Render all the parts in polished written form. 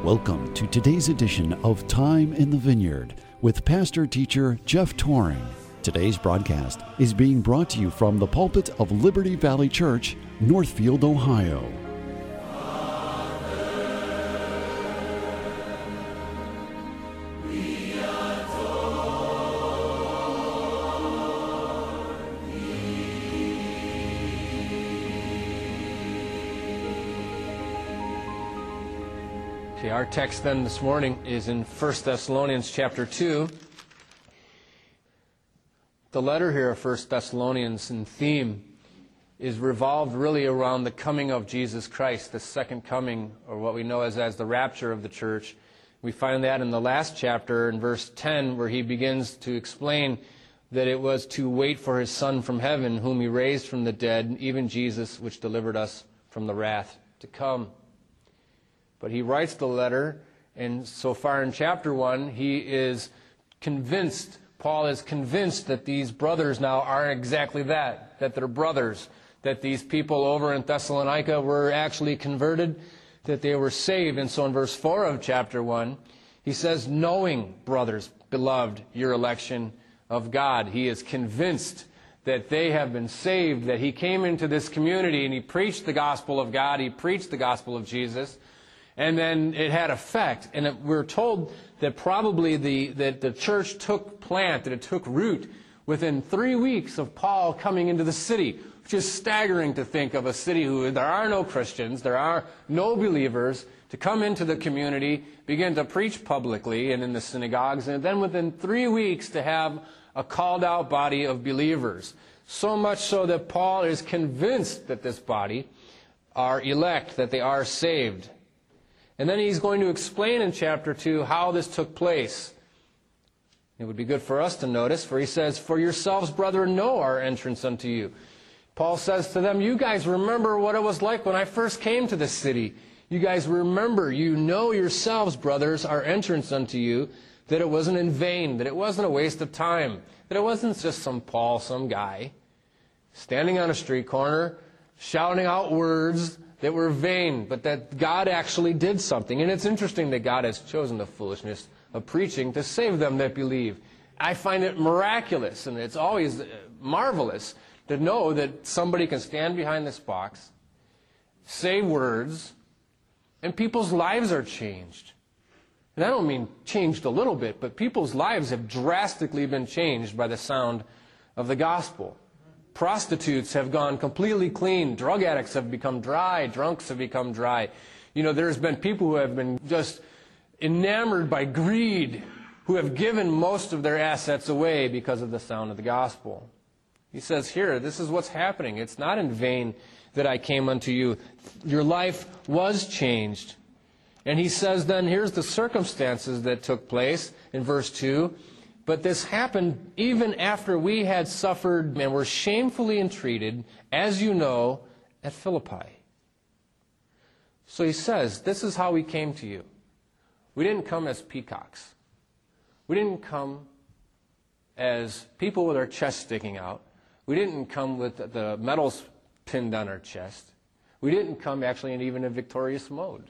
Welcome to today's edition of Time in the Vineyard with pastor-teacher Jeff Toring. Today's broadcast is being brought to you from the pulpit of Liberty Valley Church, Northfield, Ohio. Our text then this morning is in 1 Thessalonians chapter 2. The letter here of 1 Thessalonians in theme is revolved really around the coming of Jesus Christ, the second coming, or what we know as the rapture of the church. We find that in the last chapter in verse 10 where he begins to explain that it was to wait for his Son from heaven, whom he raised from the dead, even Jesus, which delivered us from the wrath to come. But he writes the letter, and so far in chapter 1, he is convinced, Paul is convinced that these brothers now are exactly that they're brothers, that these people over in Thessalonica were actually converted, that they were saved. And so in verse 4 of chapter 1, he says, knowing, brothers, beloved, your election of God. He is convinced that they have been saved, that he came into this community and he preached the gospel of God, he preached the gospel of Jesus. And then it had effect, and we're told that probably the church took plant, that it took root within 3 weeks of Paul coming into the city, which is staggering to think of a city where there are no Christians, there are no believers, to come into the community, begin to preach publicly and in the synagogues, and then within 3 weeks to have a called out body of believers. So much so that Paul is convinced that this body are elect, that they are saved. And then he's going to explain in chapter 2 how this took place. It would be good for us to notice, for he says, for yourselves, brethren, know our entrance unto you. Paul says to them, you guys remember what it was like when I first came to this city. You guys remember, you know yourselves, brothers, our entrance unto you, that it wasn't in vain, that it wasn't a waste of time, that it wasn't just some Paul, some guy, standing on a street corner, shouting out words that were vain, but that God actually did something. And it's interesting that God has chosen the foolishness of preaching to save them that believe. I find it miraculous, and it's always marvelous to know that somebody can stand behind this box, say words, and people's lives are changed. And I don't mean changed a little bit, but people's lives have drastically been changed by the sound of the gospel. Prostitutes have gone completely clean. Drug addicts have become dry. Drunks have become dry. You know, there's been people who have been just enamored by greed, who have given most of their assets away because of the sound of the gospel. He says here, this is what's happening. It's not in vain that I came unto you. Your life was changed. And he says then, here's the circumstances that took place in verse 2. But this happened even after we had suffered and were shamefully entreated, as you know, at Philippi. So he says, this is how we came to you. We didn't come as peacocks. We didn't come as people with our chest sticking out. We didn't come with the medals pinned on our chest. We didn't come actually in even a victorious mode.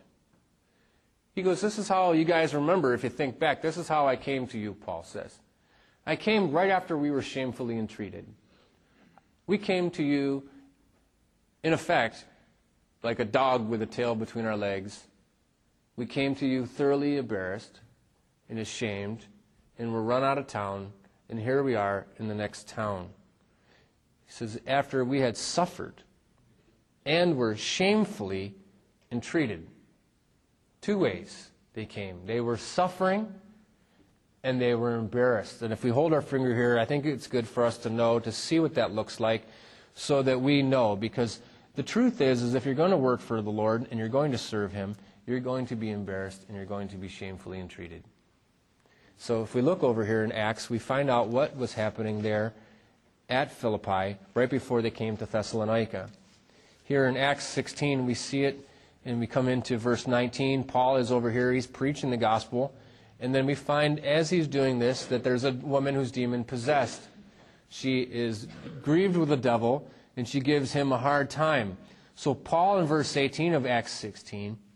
He goes, this is how you guys remember, if you think back, this is how I came to you, Paul says. I came right after we were shamefully entreated. We came to you, in effect, like a dog with a tail between our legs. We came to you thoroughly embarrassed and ashamed, and we're run out of town, and here we are in the next town. He says, after we had suffered and were shamefully entreated. 2 ways they came. They were suffering and they were embarrassed. And if we hold our finger here, I think it's good for us to know, to see what that looks like, so that we know. Because the truth is if you're going to work for the Lord and you're going to serve Him, you're going to be embarrassed and you're going to be shamefully entreated. So if we look over here in Acts, we find out what was happening there at Philippi right before they came to Thessalonica. Here in Acts 16, we see it, and we come into verse 19. Paul is over here. He's preaching the gospel. And then we find, as he's doing this, that there's a woman who's demon-possessed. She is grieved with the devil, and she gives him a hard time. So Paul, in verse 18 of Acts 16,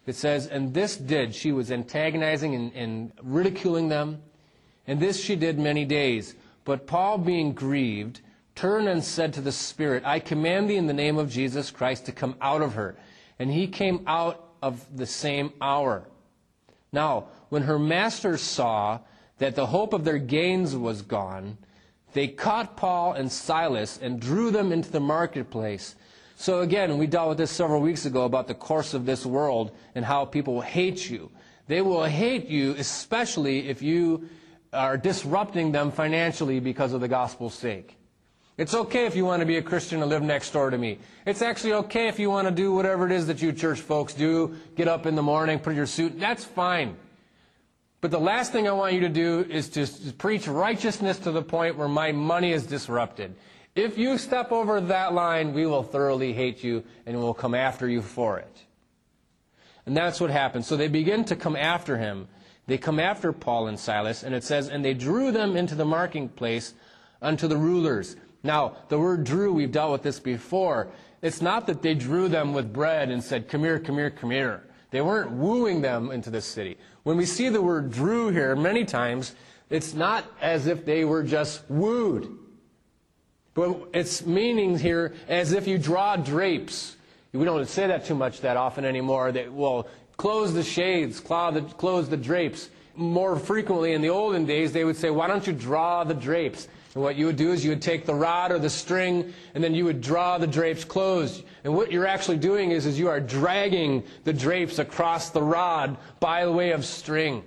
It says, and this did, she was antagonizing and ridiculing them, and this she did many days. But Paul, being grieved, turned and said to the spirit, I command thee in the name of Jesus Christ to come out of her. And he came out of the same hour. Now, when her masters saw that the hope of their gains was gone, they caught Paul and Silas and drew them into the marketplace. So again, we dealt with this several weeks ago about the course of this world and how people will hate you. They will hate you, especially if you are disrupting them financially because of the gospel's sake. It's okay if you want to be a Christian and live next door to me. It's actually okay if you want to do whatever it is that you church folks do, get up in the morning, put your suit, that's fine. But the last thing I want you to do is to preach righteousness to the point where my money is disrupted. If you step over that line, we will thoroughly hate you and we'll come after you for it. And that's what happened. So they begin to come after him. They come after Paul and Silas, and it says, and they drew them into the marketplace unto the rulers. Now, the word drew, we've dealt with this before. It's not that they drew them with bread and said, come here, come here, come here. They weren't wooing them into the city. When we see the word drew here, many times, it's not as if they were just wooed. But it's meaning here as if you draw drapes. We don't say that too much that often anymore. That, well, close the shades, close the drapes. More frequently in the olden days, they would say, why don't you draw the drapes? And what you would do is you would take the rod or the string, and then you would draw the drapes closed. And what you're actually doing is you are dragging the drapes across the rod by the way of string.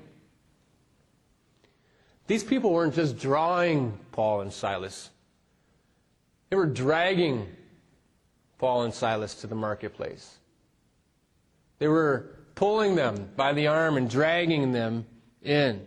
These people weren't just drawing Paul and Silas. They were dragging Paul and Silas to the marketplace. They were pulling them by the arm and dragging them in.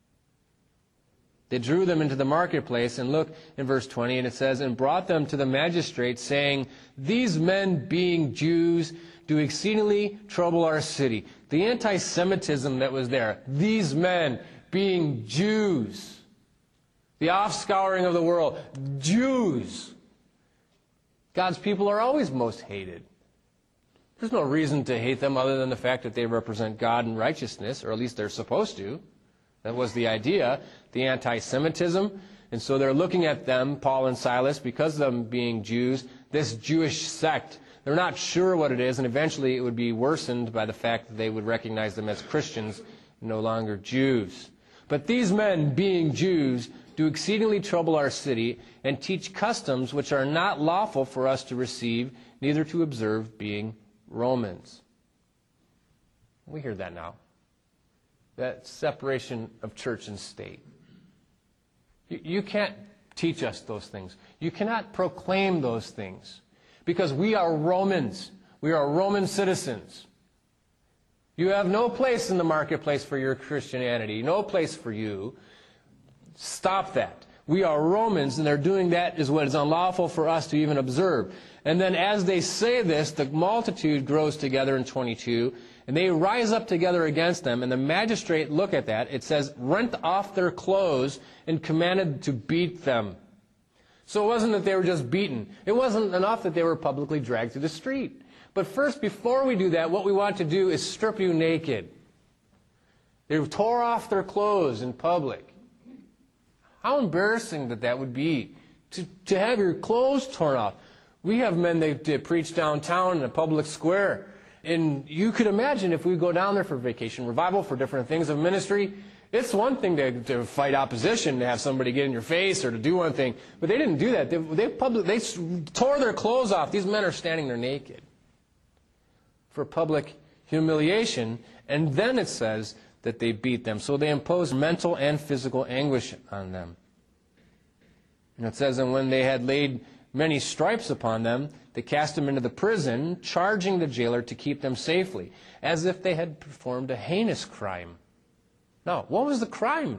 They drew them into the marketplace, and look in verse 20, and it says, and brought them to the magistrates, saying, these men, being Jews, do exceedingly trouble our city. The anti-Semitism that was there, these men, being Jews, the offscouring of the world, Jews. God's people are always most hated. There's no reason to hate them other than the fact that they represent God in righteousness, or at least they're supposed to. That was the idea, the anti-Semitism. And so they're looking at them, Paul and Silas, because of them being Jews, this Jewish sect. They're not sure what it is, and eventually it would be worsened by the fact that they would recognize them as Christians, no longer Jews. But these men, being Jews, do exceedingly trouble our city, and teach customs which are not lawful for us to receive, neither to observe, being Romans. We hear that now. That separation of church and state. You can't teach us those things. You cannot proclaim those things. Because we are Romans. We are Roman citizens. You have no place in the marketplace for your Christianity. No place for you. Stop that. We are Romans, and they're doing that is what is unlawful for us to even observe. And then as they say this, the multitude grows together in 22, and they rise up together against them, and the magistrate, look at that, it says, rent off their clothes and commanded to beat them. So it wasn't that they were just beaten. It wasn't enough that they were publicly dragged to the street. But first, before we do that, what we want to do is strip you naked. They tore off their clothes in public. How embarrassing that would be, to have your clothes torn off. We have men that preach downtown in a public square. And you could imagine if we go down there for vacation revival, for different things of ministry, it's one thing to fight opposition, to have somebody get in your face or to do one thing. But they didn't do that. They tore their clothes off. These men are standing there naked for public humiliation. And then it says that they beat them. So they imposed mental and physical anguish on them. And it says, and when they had laid many stripes upon them, they cast them into the prison, charging the jailer to keep them safely, as if they had performed a heinous crime. Now, what was the crime?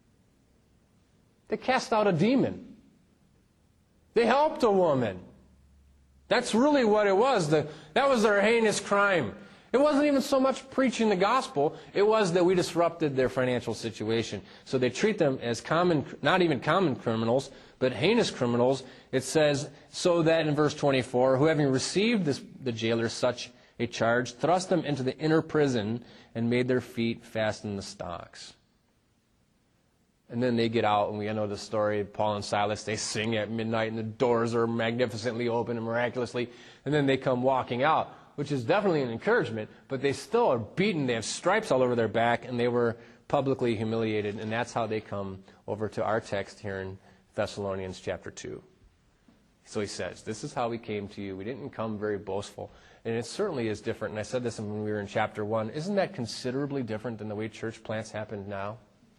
They cast out a demon. They helped a woman. That's really what it was. That was their heinous crime. It wasn't even so much preaching the gospel. It was that we disrupted their financial situation. So they treat them as common, not even common criminals, but heinous criminals. It says, so that in verse 24, who having received the jailer such a charge, thrust them into the inner prison, and made their feet fast in the stocks. And then they get out, and we know the story. Paul and Silas, they sing at midnight, and the doors are magnificently open and miraculously. And then they come walking out, which is definitely an encouragement, but they still are beaten. They have stripes all over their back, and they were publicly humiliated. And that's how they come over to our text here in Thessalonians chapter 2. So he says, this is how we came to you. We didn't come very boastful. And it certainly is different. And I said this when we were in chapter 1. Isn't that considerably different than the way church plants happen now?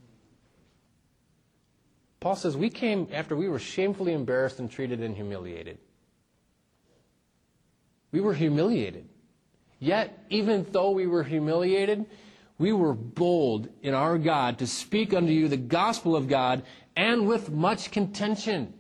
Paul says, we came after we were shamefully embarrassed and treated and humiliated. We were humiliated. Yet, even though we were humiliated, we were bold in our God to speak unto you the gospel of God, and with much contention.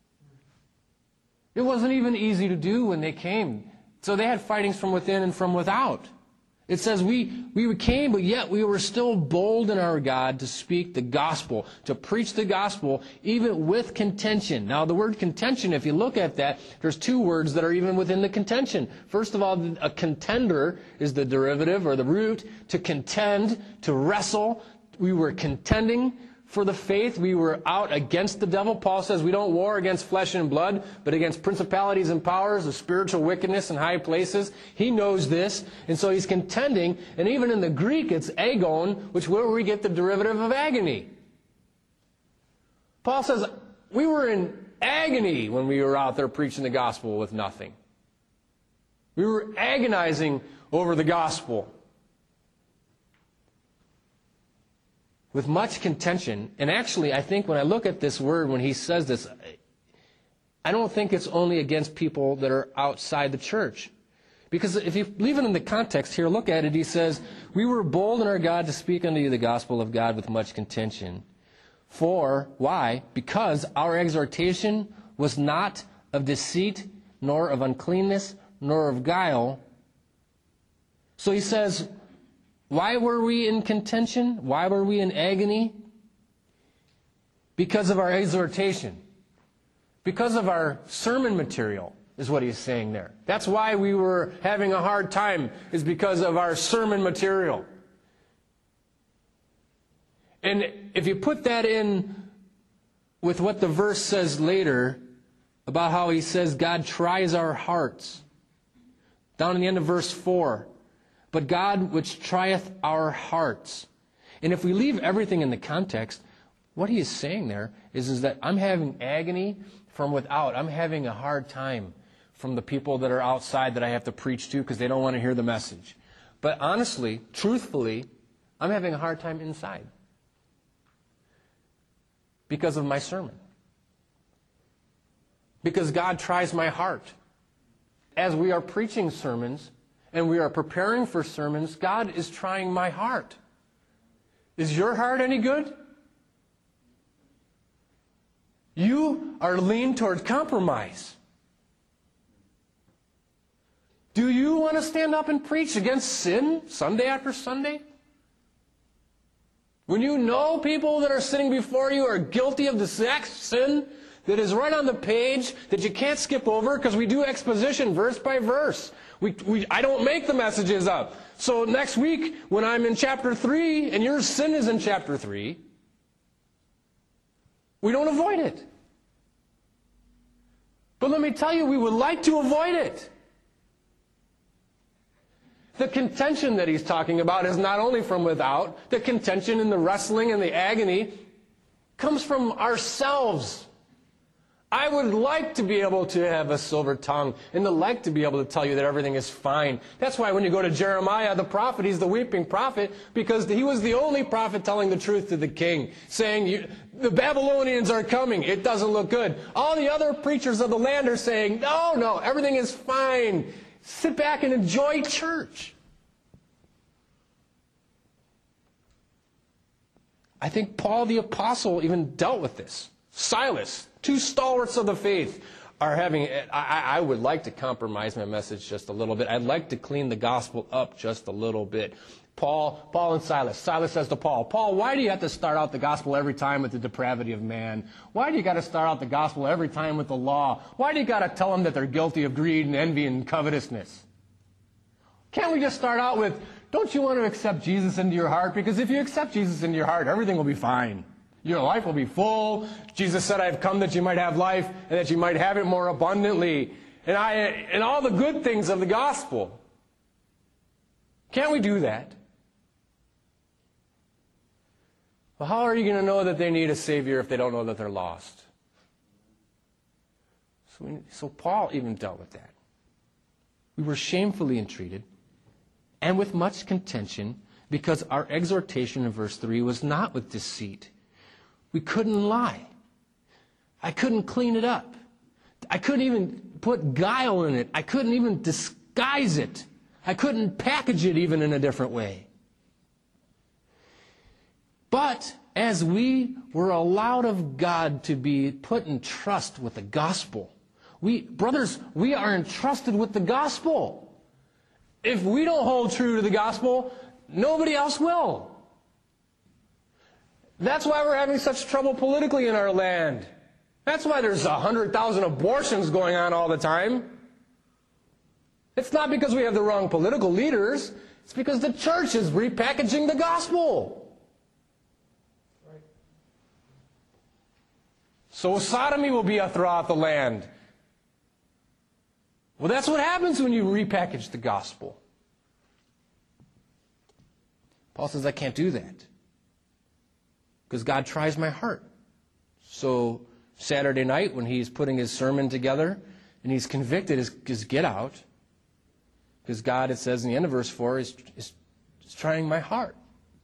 It wasn't even easy to do when they came. So they had fightings from within and from without. It says we came, but yet we were still bold in our God to speak the gospel, to preach the gospel, even with contention. Now, the word contention, if you look at that, there's two words that are even within the contention. First of all, a contender is the derivative or the root. To contend, to wrestle. We were contending for the faith. We were out against the devil. Paul says we don't war against flesh and blood, but against principalities and powers of spiritual wickedness in high places. He knows this, and so he's contending. And even in the Greek, it's agon, which where we get the derivative of agony. Paul says we were in agony when we were out there preaching the gospel with nothing. We were agonizing over the gospel. With much contention. And actually, I think when I look at this word, when he says this, I don't think it's only against people that are outside the church. Because if you leave it in the context here, look at it, he says, we were bold in our God to speak unto you the gospel of God with much contention. For, why? Because our exhortation was not of deceit, nor of uncleanness, nor of guile. So he says, why were we in contention? Why were we in agony? Because of our exhortation. Because of our sermon material, is what he's saying there. That's why we were having a hard time, is because of our sermon material. And if you put that in with what the verse says later, about how he says God tries our hearts. Down in the end of verse 4. But God which trieth our hearts. And if we leave everything in the context, what he is saying there is that I'm having agony from without. I'm having a hard time from the people that are outside that I have to preach to because they don't want to hear the message. But honestly, truthfully, I'm having a hard time inside because of my sermon. Because God tries my heart. As we are preaching sermons, and we are preparing for sermons, God is trying my heart. Is your heart any good? You are leaned toward compromise. Do you want to stand up and preach against sin Sunday after Sunday? When you know people that are sitting before you are guilty of the exact sin that is right on the page that you can't skip over because we do exposition verse by verse. I don't make the messages up. So next week, when I'm in chapter 3, and your sin is in chapter 3, we don't avoid it. But let me tell you, we would like to avoid it. The contention that he's talking about is not only from without. The contention and the wrestling and the agony comes from ourselves. I would like to be able to have a silver tongue and to like to be able to tell you that everything is fine. That's why when you go to Jeremiah, the prophet, he's the weeping prophet because he was the only prophet telling the truth to the king, saying, the Babylonians are coming. It doesn't look good. All the other preachers of the land are saying, no, everything is fine. Sit back and enjoy church. I think Paul the apostle even dealt with this. Silas, two stalwarts of the faith, are having, I would like to compromise my message just a little bit. I'd like to clean the gospel up just a little bit. Paul and Silas. Silas says to Paul, why do you have to start out the gospel every time with the depravity of man? Why do you got to start out the gospel every time with the law? Why do you got to tell them that they're guilty of greed and envy and covetousness? Can't we just start out with, don't you want to accept Jesus into your heart? Because if you accept Jesus into your heart, everything will be fine. Your life will be full. Jesus said, I have come that you might have life and that you might have it more abundantly. And all the good things of the gospel. Can't we do that? Well, how are you going to know that they need a Savior if they don't know that they're lost? So Paul even dealt with that. We were shamefully entreated and with much contention because our exhortation in verse 3 was not with deceit. We couldn't lie. I couldn't clean it up. I couldn't even put guile in it. I couldn't even disguise it. I couldn't package it even in a different way. But as we were allowed of God to be put in trust with the gospel, brothers, we are entrusted with the gospel. If we don't hold true to the gospel, nobody else will. That's why we're having such trouble politically in our land. That's why there's 100,000 abortions going on all the time. It's not because we have the wrong political leaders. It's because the church is repackaging the gospel. Right. So sodomy will be throughout the land. Well, that's what happens when you repackage the gospel. Paul says, I can't do that. Because God tries my heart. So Saturday night when he's putting his sermon together and he's convicted, is get out. Because God, it says in the end of verse 4, is trying my heart.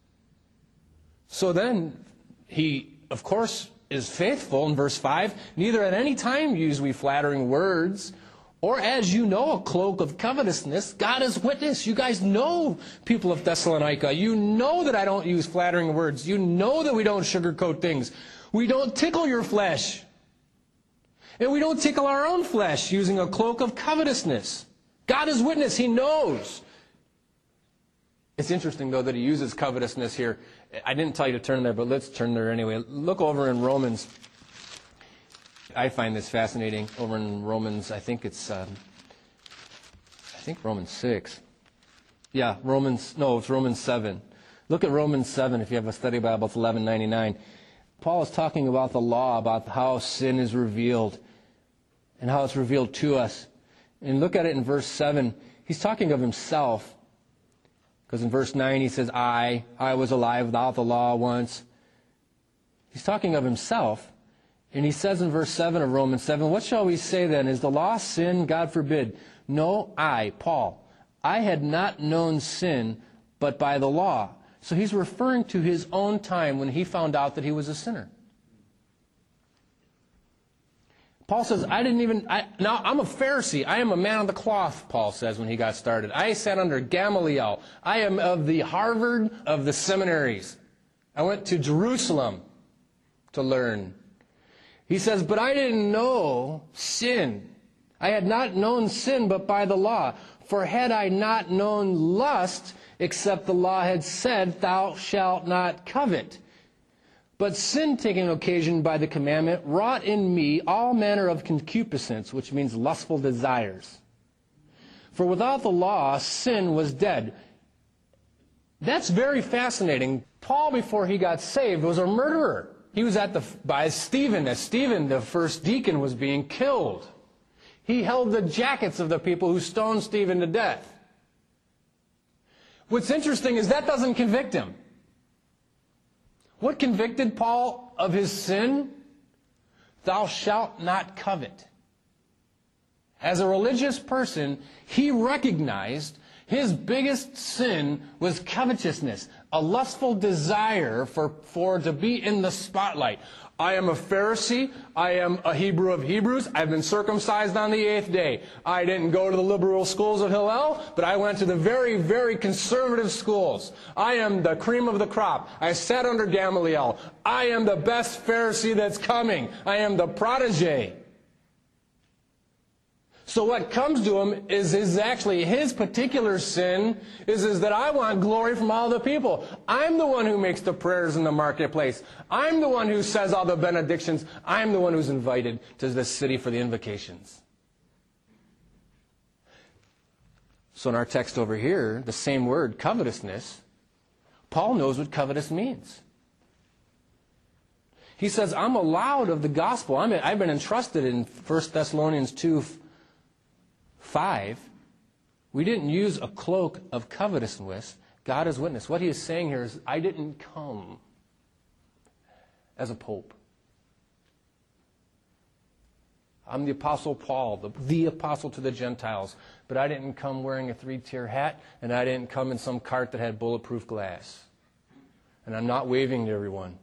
So then he, of course, is faithful in verse 5. Neither at any time use we flattering words, or as you know, a cloak of covetousness. God is witness. You guys know, people of Thessalonica. You know that I don't use flattering words. You know that we don't sugarcoat things. We don't tickle your flesh. And we don't tickle our own flesh using a cloak of covetousness. God is witness. He knows. It's interesting, though, that he uses covetousness here. I didn't tell you to turn there, but let's turn there anyway. Look over in Romans. I find this fascinating. Over in Romans, I think it's Romans 6. Yeah, it's Romans 7. Look at Romans 7 if you have a study Bible. It's 1199. Paul is talking about the law, about how sin is revealed and how it's revealed to us. And look at it in verse 7. He's talking of himself. Because in verse 9 he says, I was alive without the law once. He's talking of himself. And he says in verse 7 of Romans 7, what shall we say then? Is the law sin? God forbid. No, Paul, I had not known sin but by the law. So he's referring to his own time when he found out that he was a sinner. Paul says, now I'm a Pharisee. I am a man of the cloth, Paul says when he got started. I sat under Gamaliel. I am of the Harvard of the seminaries. I went to Jerusalem to learn. He says, but I didn't know sin. I had not known sin but by the law. For had I not known lust, except the law had said, thou shalt not covet. But sin, taking occasion by the commandment, wrought in me all manner of concupiscence, which means lustful desires. For without the law, sin was dead. That's very fascinating. Paul, before he got saved, was a murderer. He was by Stephen, as Stephen, the first deacon, was being killed. He held the jackets of the people who stoned Stephen to death. What's interesting is that doesn't convict him. What convicted Paul of his sin? Thou shalt not covet. As a religious person, he recognized his biggest sin was covetousness, a lustful desire for to be in the spotlight. I am a Pharisee. I am a Hebrew of Hebrews. I've been circumcised on the 8th day. I didn't go to the liberal schools of Hillel, but I went to the very, very conservative schools. I am the cream of the crop. I sat under Gamaliel. I am the best Pharisee that's coming. I am the protege. So what comes to him is actually his particular sin is that I want glory from all the people. I'm the one who makes the prayers in the marketplace. I'm the one who says all the benedictions. I'm the one who's invited to this city for the invocations. So in our text over here, the same word, covetousness, Paul knows what covetous means. He says, I'm allowed of the gospel. I've been entrusted in 1 Thessalonians 2:5. We didn't use a cloak of covetousness. God is witness. What he is saying here is, I didn't come as a pope. I'm the Apostle Paul, the apostle to the Gentiles. But I didn't come wearing a 3-tier hat, and I didn't come in some cart that had bulletproof glass. And I'm not waving to everyone.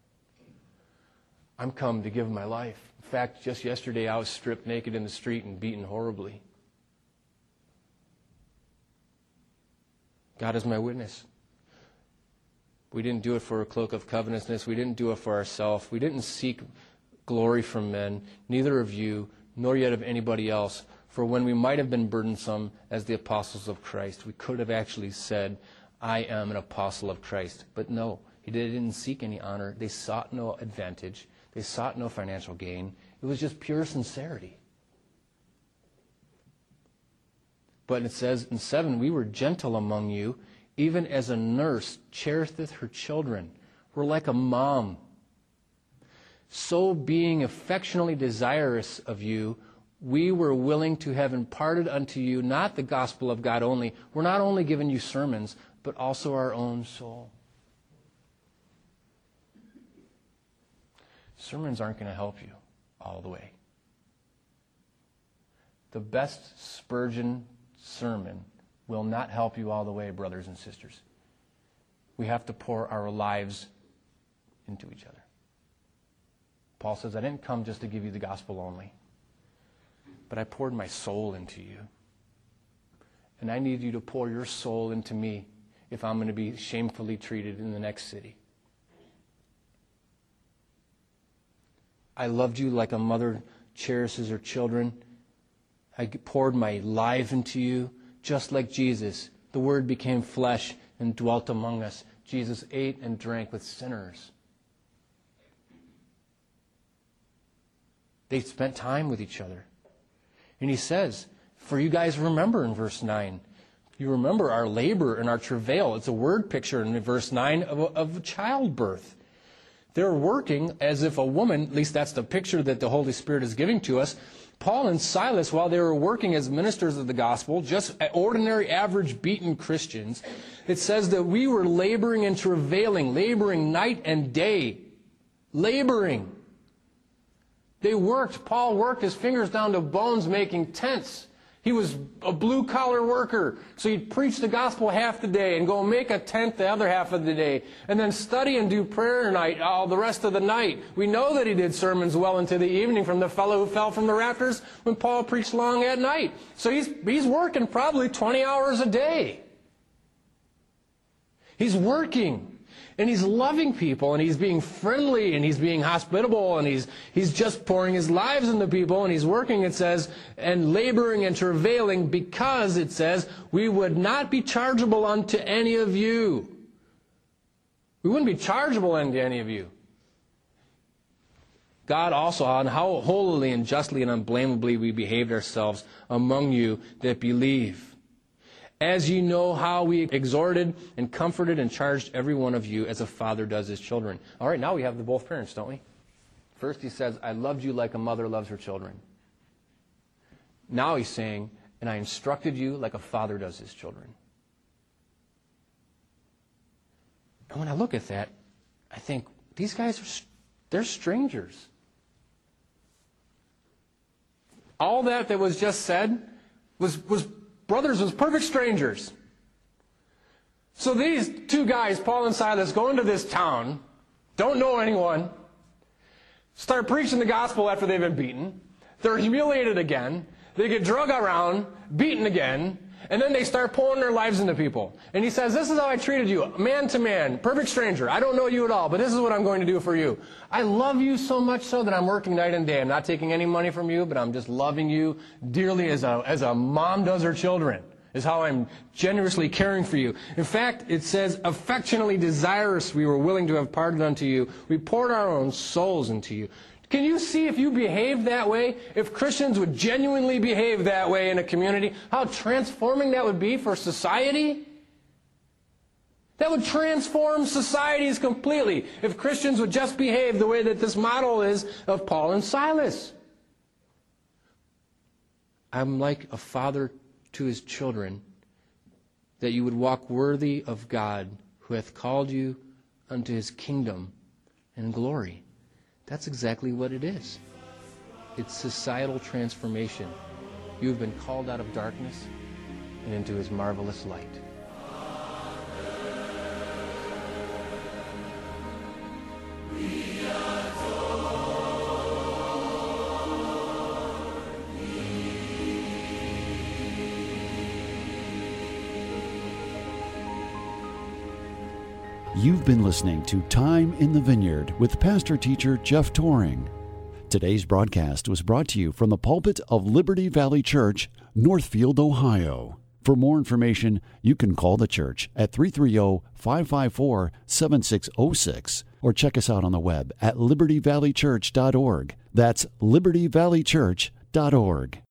I'm come to give my life. In fact, just yesterday I was stripped naked in the street and beaten horribly. God is my witness. We didn't do it for a cloak of covetousness. We didn't do it for ourselves. We didn't seek glory from men, neither of you, nor yet of anybody else. For when we might have been burdensome as the apostles of Christ, we could have actually said, I am an apostle of Christ. But no, they didn't seek any honor. They sought no advantage. They sought no financial gain. It was just pure sincerity. But it says in 7, we were gentle among you, even as a nurse cherisheth her children. We're like a mom. So being affectionately desirous of you, we were willing to have imparted unto you not the gospel of God only. We're not only giving you sermons, but also our own soul. Sermons aren't going to help you all the way. The best Spurgeon sermon will not help you all the way, brothers and sisters. We have to pour our lives into each other. Paul says, I didn't come just to give you the gospel only, but I poured my soul into you. And I need you to pour your soul into me if I'm going to be shamefully treated in the next city. I loved you like a mother cherishes her children. I poured my life into you, just like Jesus. The Word became flesh and dwelt among us. Jesus ate and drank with sinners. They spent time with each other. And he says, for you guys remember in verse 9, you remember our labor and our travail. It's a word picture in verse 9 of childbirth. They're working as if a woman, at least that's the picture that the Holy Spirit is giving to us. Paul and Silas, while they were working as ministers of the gospel, just ordinary, average, beaten Christians, it says that we were laboring and travailing, laboring night and day. Laboring. They worked. Paul worked his fingers down to bones making tents. He was a blue-collar worker. So he'd preach the gospel half the day and go make a tent the other half of the day. And then study and do prayer night all the rest of the night. We know that he did sermons well into the evening from the fellow who fell from the rafters when Paul preached long at night. So he's working probably 20 hours a day. He's working. And he's loving people, and he's being friendly, and he's being hospitable, and he's just pouring his lives into people, and he's working, it says, and laboring and travailing, because, it says, we would not be chargeable unto any of you. We wouldn't be chargeable unto any of you. God also, on how holily and justly and unblameably we behaved ourselves among you that believe. As you know how we exhorted and comforted and charged every one of you as a father does his children. All right, now we have the both parents, don't we? First he says, I loved you like a mother loves her children. Now he's saying, and I instructed you like a father does his children. And when I look at that, I think, these guys, they're strangers. All that was just said was brothers, was perfect strangers. So these two guys, Paul and Silas, go into this town, don't know anyone, start preaching the gospel after they've been beaten. They're humiliated again. They get drug around, beaten again, and then they start pouring their lives into people. And he says, this is how I treated you, man to man, perfect stranger. I don't know you at all, but this is what I'm going to do for you. I love you so much so that I'm working night and day. I'm not taking any money from you, but I'm just loving you dearly as a mom does her children, is how I'm generously caring for you. In fact, it says, affectionately desirous we were willing to have pardoned unto you. We poured our own souls into you. Can you see if you behave that way, if Christians would genuinely behave that way in a community, how transforming that would be for society? That would transform societies completely if Christians would just behave the way that this model is of Paul and Silas. I'm like a father to his children, that you would walk worthy of God, who hath called you unto his kingdom and glory. That's exactly what it is. It's societal transformation. You have been called out of darkness and into his marvelous light. You've been listening to Time in the Vineyard with pastor-teacher Jeff Toring. Today's broadcast was brought to you from the pulpit of Liberty Valley Church, Northfield, Ohio. For more information, you can call the church at 330-554-7606 or check us out on the web at libertyvalleychurch.org. That's libertyvalleychurch.org.